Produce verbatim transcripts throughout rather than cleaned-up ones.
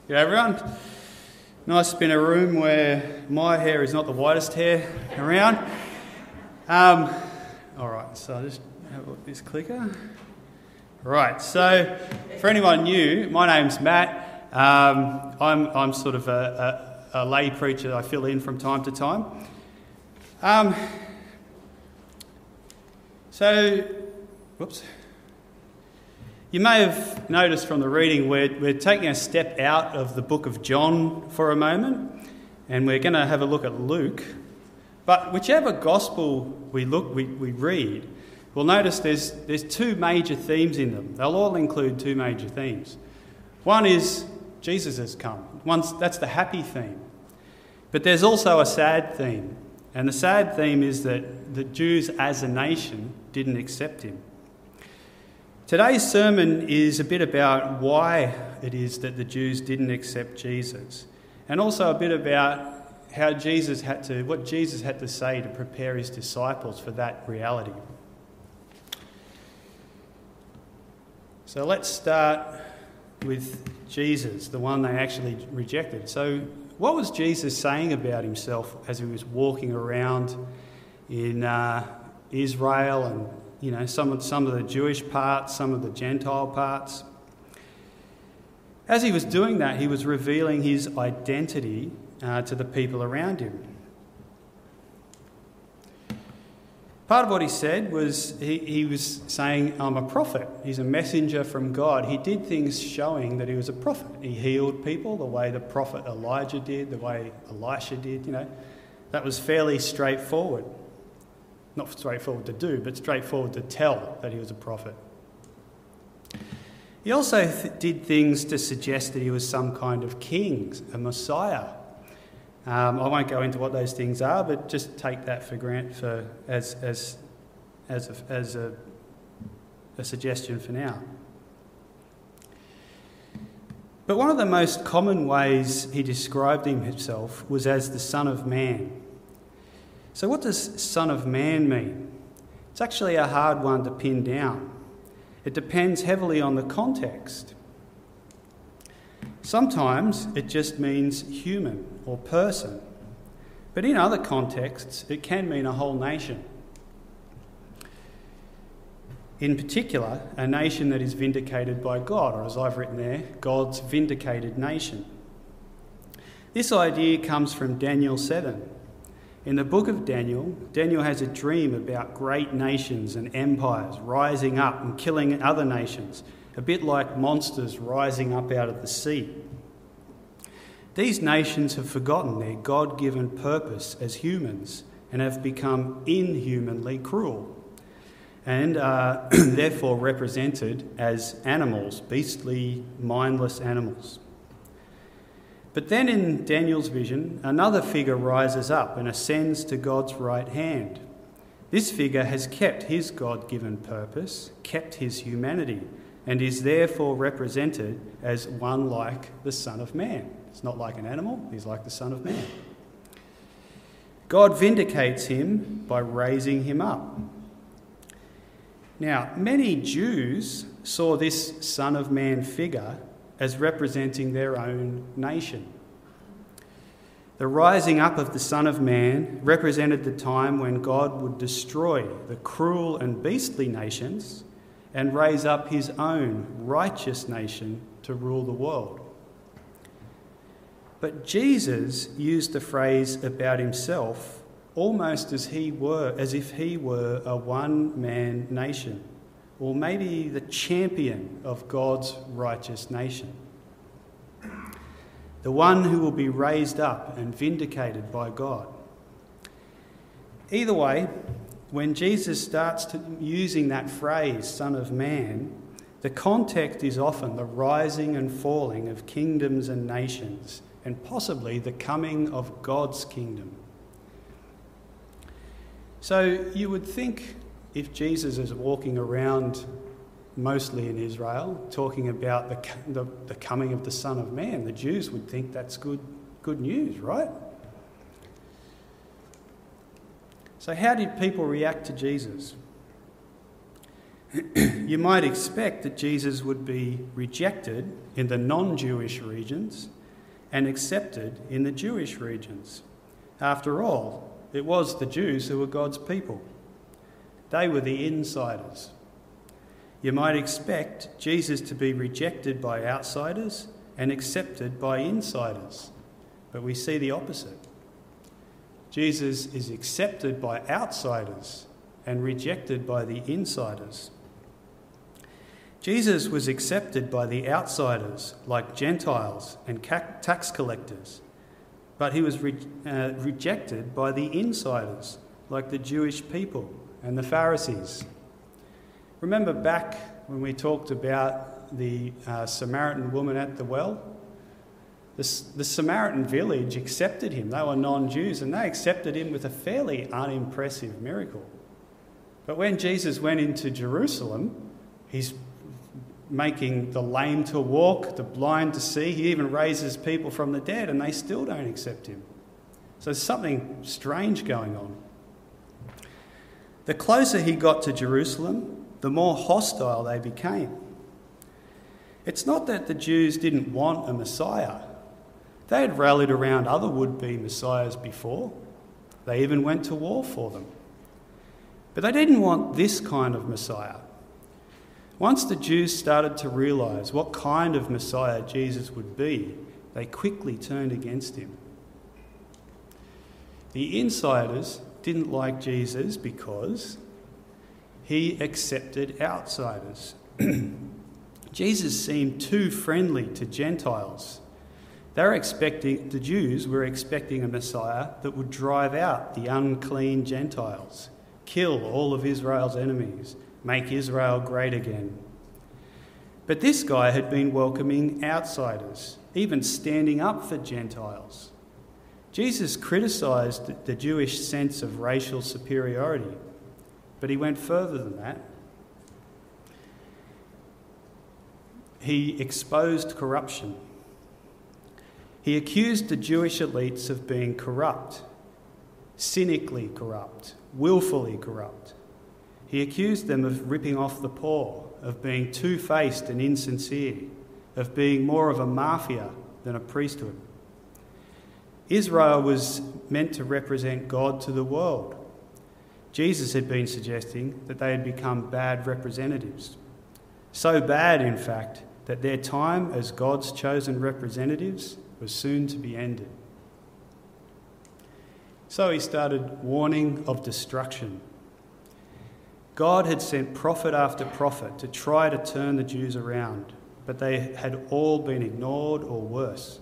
G'day everyone. Nice to be in a room where my hair is not the whitest hair around. Um, all right, so I'll just have a look at this clicker. Right, so for anyone new, my name's Matt. Um, I'm I'm sort of a, a, a lay preacher. I fill in from time to time. Um, so, whoops. You may have noticed from the reading we're, we're taking a step out of the book of John for a moment, and we're going to have a look at Luke. But whichever gospel we look, we, we read, we'll notice there's there's two major themes in them. They'll all include two major themes. One is Jesus has come. One's, that's the happy theme. But there's also a sad theme, and the sad theme is that the Jews as a nation didn't accept him. Today's sermon is a bit about why it is that the Jews didn't accept Jesus, and also a bit about how Jesus had to, what Jesus had to say to prepare his disciples for that reality. So let's start with Jesus, the one they actually rejected. So what was Jesus saying about himself as he was walking around in uh, Israel and You know, some of, some of the Jewish parts, some of the Gentile parts? As he was doing that, he was revealing his identity uh, to the people around him. Part of what he said was he, he was saying, I'm a prophet. He's a messenger from God. He did things showing that he was a prophet. He healed people the way the prophet Elijah did, the way Elisha did, you know. That was fairly straightforward. Not straightforward to do, but straightforward to tell that he was a prophet. He also th- did things to suggest that he was some kind of king, a Messiah. Um, I won't go into what those things are, but just take that for grant for as as as a, as a, a suggestion for now. But one of the most common ways he described himself was as the Son of Man. So what does Son of Man mean? It's actually a hard one to pin down. It depends heavily on the context. Sometimes it just means human or person. But in other contexts, it can mean a whole nation. In particular, a nation that is vindicated by God, or as I've written there, God's vindicated nation. This idea comes from Daniel seven. In the book of Daniel, Daniel has a dream about great nations and empires rising up and killing other nations, a bit like monsters rising up out of the sea. These nations have forgotten their God-given purpose as humans and have become inhumanly cruel, and are therefore represented as animals, beastly, mindless animals. But then in Daniel's vision, another figure rises up and ascends to God's right hand. This figure has kept his God-given purpose, kept his humanity, and is therefore represented as one like the Son of Man. It's not like an animal, he's like the Son of Man. God vindicates him by raising him up. Now, many Jews saw this Son of Man figure as representing their own nation. The rising up of the Son of Man represented the time when God would destroy the cruel and beastly nations and raise up his own righteous nation to rule the world. But Jesus used the phrase about himself almost as he were, as if he were a one-man nation, or maybe the champion of God's righteous nation. The one who will be raised up and vindicated by God. Either way, when Jesus starts to, using that phrase, Son of Man, the context is often the rising and falling of kingdoms and nations, and possibly the coming of God's kingdom. So you would think if Jesus is walking around mostly in Israel, talking about the, the, the coming of the Son of Man, the Jews would think that's good, good news, right? So how did people react to Jesus? You might expect that Jesus would be rejected in the non-Jewish regions and accepted in the Jewish regions. After all, it was the Jews who were God's people. They were the insiders. You might expect Jesus to be rejected by outsiders and accepted by insiders, but we see the opposite. Jesus is accepted by outsiders and rejected by the insiders. Jesus was accepted by the outsiders, like Gentiles and tax collectors, but he was re- uh, rejected by the insiders, like the Jewish people and the Pharisees. Remember back when we talked about the uh, Samaritan woman at the well? The, the Samaritan village accepted him. They were non-Jews, and they accepted him with a fairly unimpressive miracle. But when Jesus went into Jerusalem, he's making the lame to walk, the blind to see. He even raises people from the dead, and they still don't accept him. So there's something strange going on. The closer he got to Jerusalem, the more hostile they became. It's not that the Jews didn't want a Messiah. They had rallied around other would-be Messiahs before. They even went to war for them. But they didn't want this kind of Messiah. Once the Jews started to realise what kind of Messiah Jesus would be, they quickly turned against him. The insiders didn't like Jesus because he accepted outsiders. Jesus seemed too friendly to Gentiles. They were expecting, the Jews were expecting a Messiah that would drive out the unclean Gentiles, kill all of Israel's enemies, make Israel great again. But this guy had been welcoming outsiders, even standing up for Gentiles. Jesus criticised the Jewish sense of racial superiority, but he went further than that. He exposed corruption. He accused the Jewish elites of being corrupt, cynically corrupt, willfully corrupt. He accused them of ripping off the poor, of being two-faced and insincere, of being more of a mafia than a priesthood. Israel was meant to represent God to the world. Jesus had been suggesting that they had become bad representatives. So bad, in fact, that their time as God's chosen representatives was soon to be ended. So he started warning of destruction. God had sent prophet after prophet to try to turn the Jews around, but they had all been ignored or worse.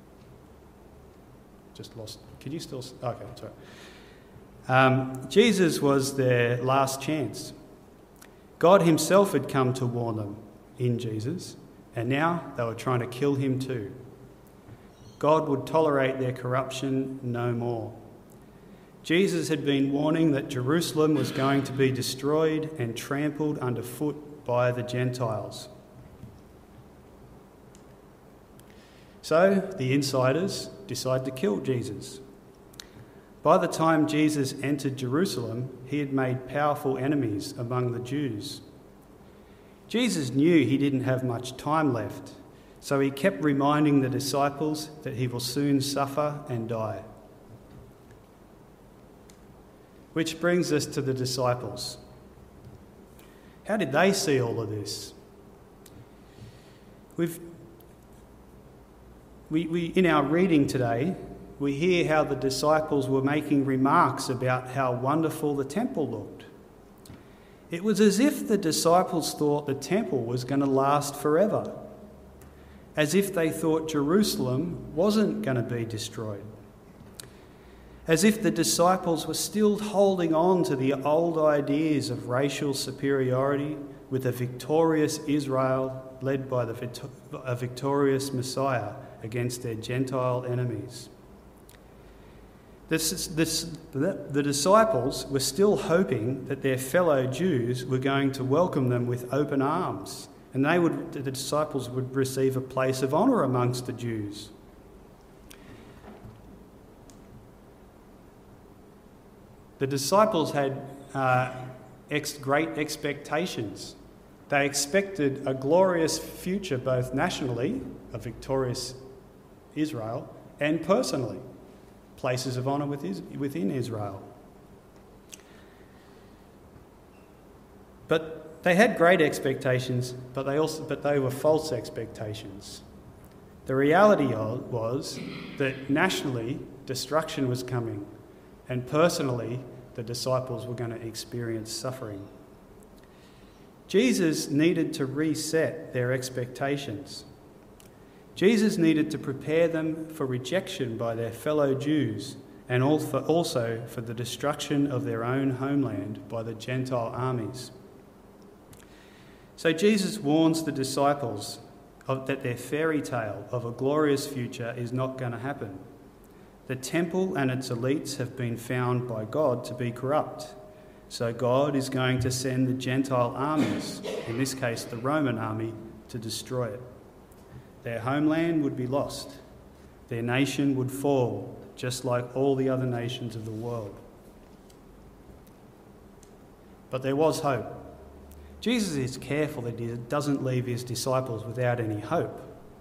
Just lost. Can you still? Okay, sorry. Um, Jesus was their last chance. God himself had come to warn them in Jesus, and now they were trying to kill him too. God would tolerate their corruption no more. Jesus had been warning that Jerusalem was going to be destroyed and trampled underfoot by the Gentiles. So the insiders decided to kill Jesus. By the time Jesus entered Jerusalem, he had made powerful enemies among the Jews. Jesus knew he didn't have much time left, so he kept reminding the disciples that he will soon suffer and die. Which brings us to the disciples. How did they see all of this? We've, we, we, in our reading today, we hear how the disciples were making remarks about how wonderful the temple looked. It was as if the disciples thought the temple was going to last forever, as if they thought Jerusalem wasn't going to be destroyed, as if the disciples were still holding on to the old ideas of racial superiority with a victorious Israel led by the, a victorious Messiah against their Gentile enemies. This, this, the disciples were still hoping that their fellow Jews were going to welcome them with open arms, and they would, the disciples would receive a place of honour amongst the Jews. The disciples had uh, ex- great expectations. They expected a glorious future, both nationally, a victorious Israel, and personally, places of honour within Israel. But they had great expectations, but they also but they were false expectations. The reality was that nationally, destruction was coming, and personally, the disciples were going to experience suffering. Jesus needed to reset their expectations. Jesus needed to prepare them for rejection by their fellow Jews and also for the destruction of their own homeland by the Gentile armies. So Jesus warns the disciples of, that their fairy tale of a glorious future is not going to happen. The temple and its elites have been found by God to be corrupt. So God is going to send the Gentile armies, in this case the Roman army, to destroy it. Their homeland would be lost. Their nation would fall, just like all the other nations of the world. But there was hope. Jesus is careful that he doesn't leave his disciples without any hope.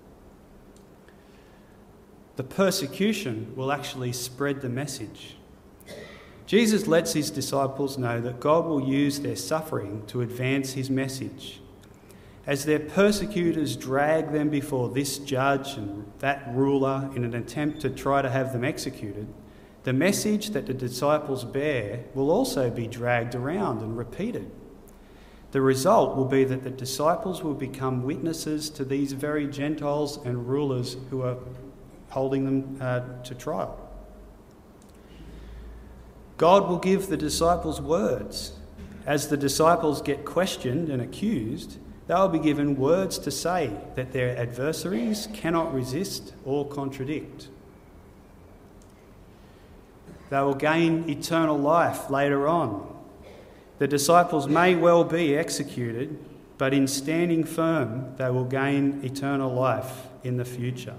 The persecution will actually spread the message. Jesus lets his disciples know that God will use their suffering to advance his message. As their persecutors drag them before this judge and that ruler in an attempt to try to have them executed, the message that the disciples bear will also be dragged around and repeated. The result will be that the disciples will become witnesses to these very Gentiles and rulers who are holding them uh, to trial. God will give the disciples words. As the disciples get questioned and accused, they will be given words to say that their adversaries cannot resist or contradict. They will gain eternal life later on. The disciples may well be executed, but in standing firm, they will gain eternal life in the future.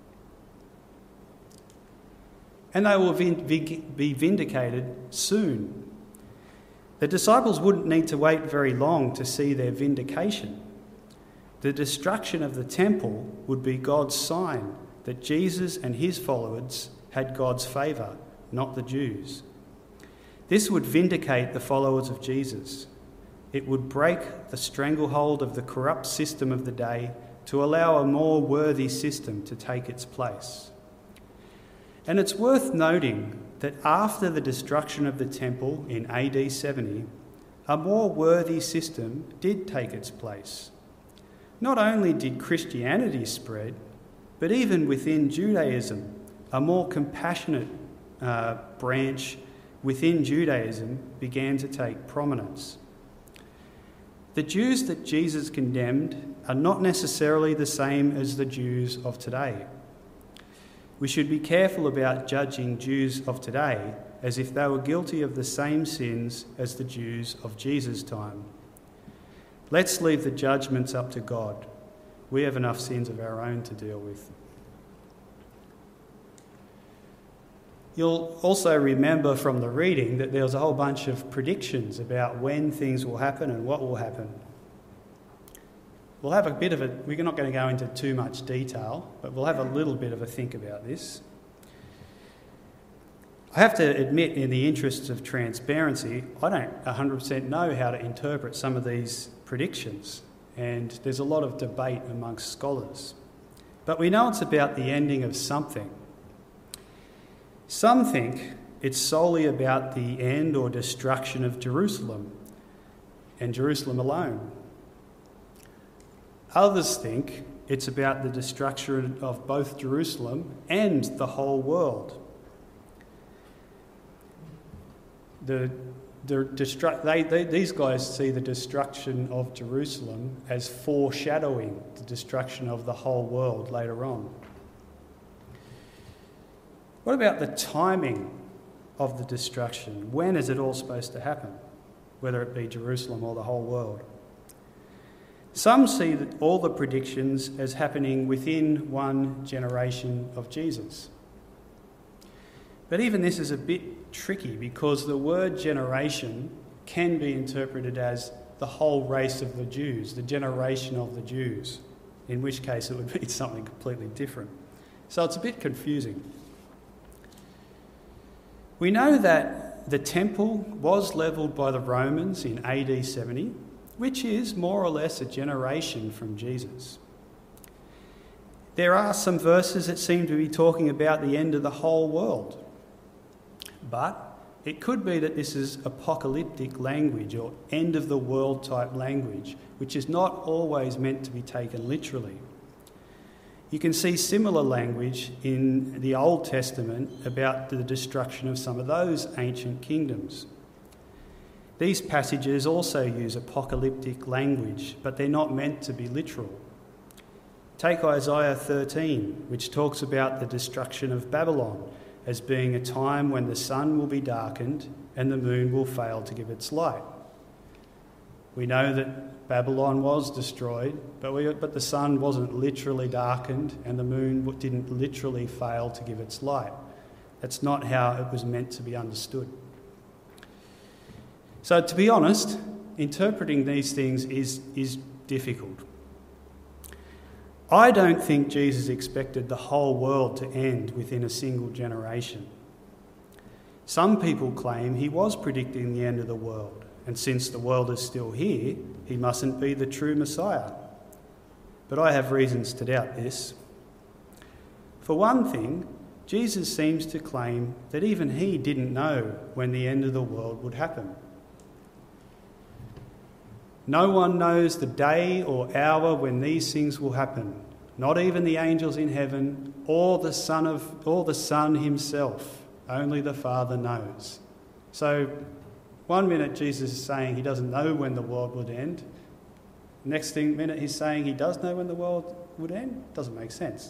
And they will be vindicated soon. The disciples wouldn't need to wait very long to see their vindication. The destruction of the temple would be God's sign that Jesus and his followers had God's favour, not the Jews. This would vindicate the followers of Jesus. It would break the stranglehold of the corrupt system of the day to allow a more worthy system to take its place. And it's worth noting that after the destruction of the temple in A D seventy, a more worthy system did take its place. Not only did Christianity spread, but even within Judaism, a more compassionate uh, branch within Judaism began to take prominence. The Jews that Jesus condemned are not necessarily the same as the Jews of today. We should be careful about judging Jews of today as if they were guilty of the same sins as the Jews of Jesus' time. Let's leave the judgments up to God. We have enough sins of our own to deal with. You'll also remember from the reading that there was a whole bunch of predictions about when things will happen and what will happen. We'll have a bit of a, we're not going to go into too much detail, but we'll have a little bit of a think about this. I have to admit, in the interests of transparency, I don't one hundred percent know how to interpret some of these predictions, and there's a lot of debate amongst scholars. But we know it's about the ending of something. Some think it's solely about the end or destruction of Jerusalem, and Jerusalem alone. Others think it's about the destruction of both Jerusalem and the whole world. The, the destru- they, they, these guys see the destruction of Jerusalem as foreshadowing the destruction of the whole world later on. What about the timing of the destruction? When is it all supposed to happen, whether it be Jerusalem or the whole world? Some see that all the predictions as happening within one generation of Jesus. But even this is a bit tricky because the word generation can be interpreted as the whole race of the Jews, the generation of the Jews, in which case it would be something completely different. So it's a bit confusing. We know that the temple was levelled by the Romans in A D seventy, which is more or less a generation from Jesus. There are some verses that seem to be talking about the end of the whole world. But it could be that this is apocalyptic language or end of the world type language, which is not always meant to be taken literally. You can see similar language in the Old Testament about the destruction of some of those ancient kingdoms. These passages also use apocalyptic language, but they're not meant to be literal. Take Isaiah thirteen, which talks about the destruction of Babylon as being a time when the sun will be darkened and the moon will fail to give its light. We know that Babylon was destroyed, but, we, but the sun wasn't literally darkened and the moon didn't literally fail to give its light. That's not how it was meant to be understood. So to be honest, interpreting these things is, is difficult. I don't think Jesus expected the whole world to end within a single generation. Some people claim he was predicting the end of the world, and since the world is still here, he mustn't be the true Messiah. But I have reasons to doubt this. For one thing, Jesus seems to claim that even he didn't know when the end of the world would happen. No one knows the day or hour when these things will happen, not even the angels in heaven or the Son of or the Son himself. Only the Father knows. So one minute Jesus is saying he doesn't know when the world would end. Next thing minute he's saying he does know when the world would end. Doesn't make sense.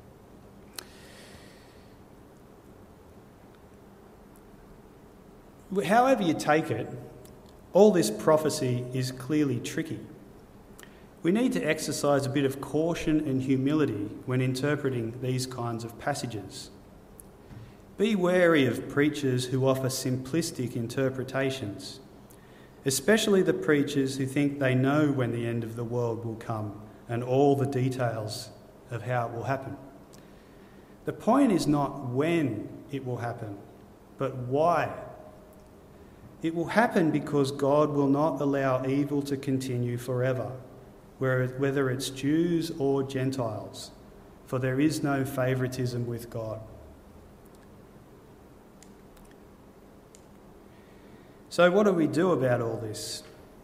However you take it, all this prophecy is clearly tricky. We need to exercise a bit of caution and humility when interpreting these kinds of passages. Be wary of preachers who offer simplistic interpretations, especially the preachers who think they know when the end of the world will come and all the details of how it will happen. The point is not when it will happen, but why. It will happen because God will not allow evil to continue forever, whether it's Jews or Gentiles, for there is no favouritism with God. So what do we do about all this?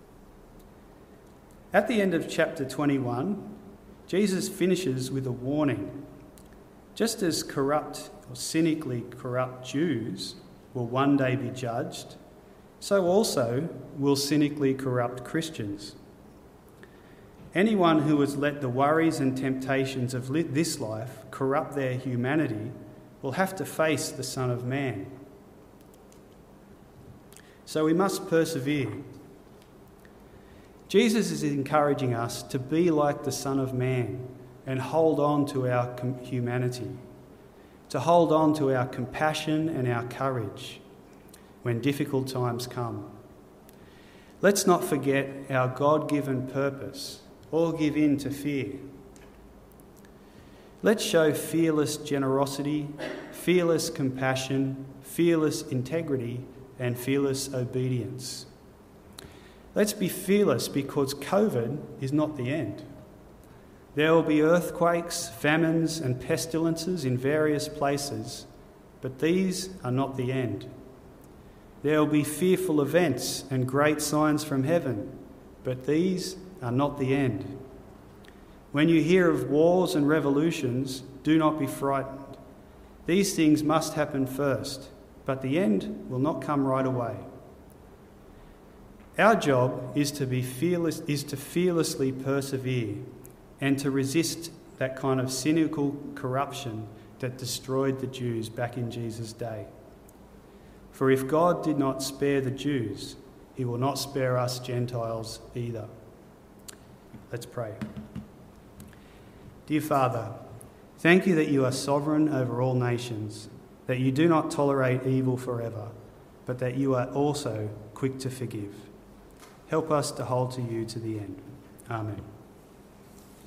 At the end of chapter twenty-one, Jesus finishes with a warning. Just as corrupt or cynically corrupt Jews will one day be judged, so also will cynically corrupt Christians. Anyone who has let the worries and temptations of this life corrupt their humanity will have to face the Son of Man. So we must persevere. Jesus is encouraging us to be like the Son of Man and hold on to our humanity, to hold on to our compassion and our courage when difficult times come. Let's not forget our God-given purpose or give in to fear. Let's show fearless generosity, fearless compassion, fearless integrity, and fearless obedience. Let's be fearless because COVID is not the end. There will be earthquakes, famines, and pestilences in various places, but these are not the end. There will be fearful events and great signs from heaven, but these are not the end. When you hear of wars and revolutions, do not be frightened. These things must happen first, but the end will not come right away. Our job is to be fearless, is to fearlessly persevere and to resist that kind of cynical corruption that destroyed the Jews back in Jesus' day. For if God did not spare the Jews, he will not spare us Gentiles either. Let's pray. Dear Father, thank you that you are sovereign over all nations, that you do not tolerate evil forever, but that you are also quick to forgive. Help us to hold to you to the end. Amen.